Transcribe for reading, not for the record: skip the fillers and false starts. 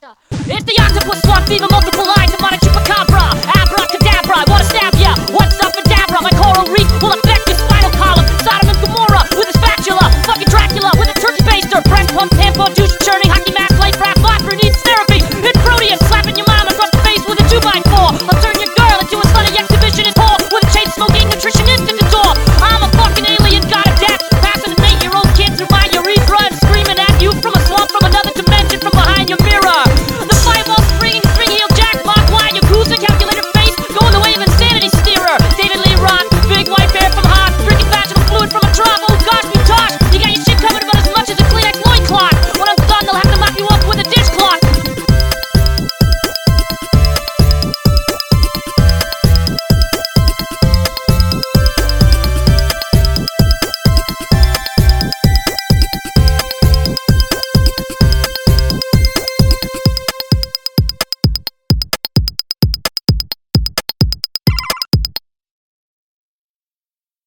It's the octopus swamp fever, multiple eyes, demonic chupacabra, abracadabra, I wanna stab ya, what's up and dabra, my coral reef will affect your spinal column, Sodom and Gomorrah with a spatula, fucking Dracula with a turkey baster, breast pump, tampon, juice churning, hockey